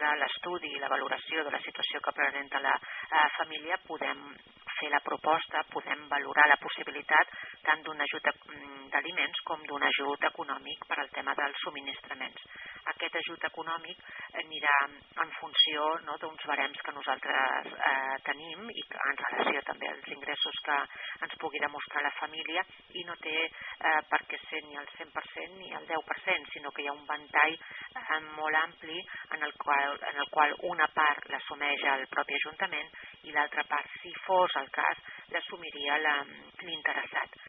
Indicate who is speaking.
Speaker 1: de l'estudi i la valoració de la situació que presenta la família podem fer la proposta, podem valorar la possibilitat tant d'un ajut d'aliments com d'un ajut econòmic per al tema dels subministraments. Aquest ajut econòmic anirà en funció d'uns barems que nosaltres tenim i en relació també als ingressos que ens pugui demostrar la família, i no té per què ser ni el 100% ni el 10%, sinó que hi ha un ventall molt ampli en el qual una part l'assumeix el propi Ajuntament i l'altra part, si fos el cas, l'assumiria l'interessat.